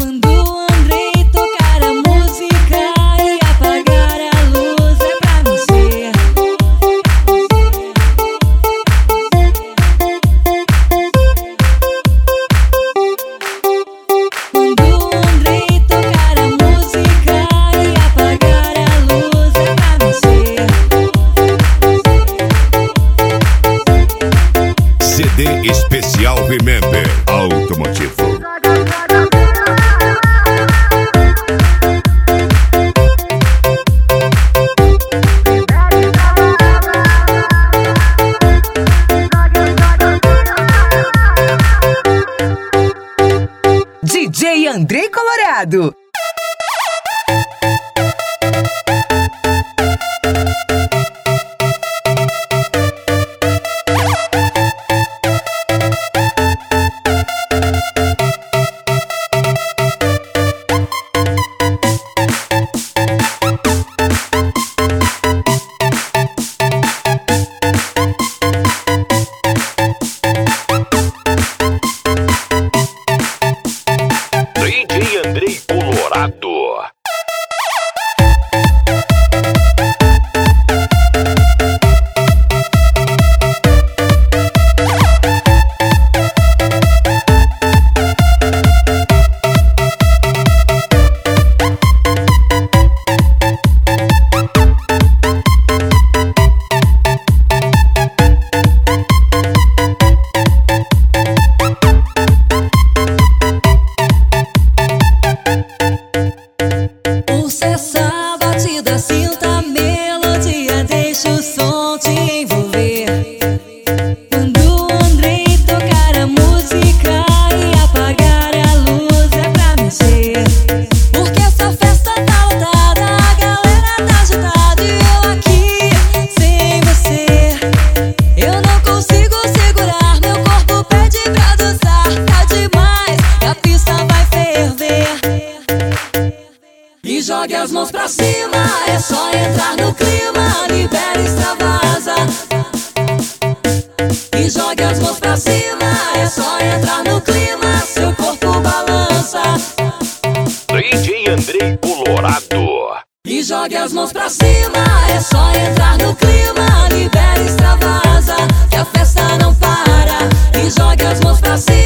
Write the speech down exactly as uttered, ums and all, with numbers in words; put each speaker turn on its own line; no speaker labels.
Especial Remember Automotivo.
D J Andrei Colorado.
D J Andrei Colorado.
Ouça essa batida, sinta a melodia, deixa o som te envolver. Quando o Andrei tocar a música e apagar a luz é pra mexer. Porque essa festa tá lotada, a galera tá agitada e eu aqui sem você. Eu não consigo segurar, meu corpo pede pra dançar. Tá demais e a pista vai ferver. E jogue as mãos pra cima, é só entrar no clima, libera e extravasa. E jogue as mãos pra cima, é só entrar no clima, seu corpo balança.
D J Andrei Colorado.
E jogue as mãos pra cima, é só entrar no clima, libera e extravasa, que a festa não para. E jogue as mãos pra cima.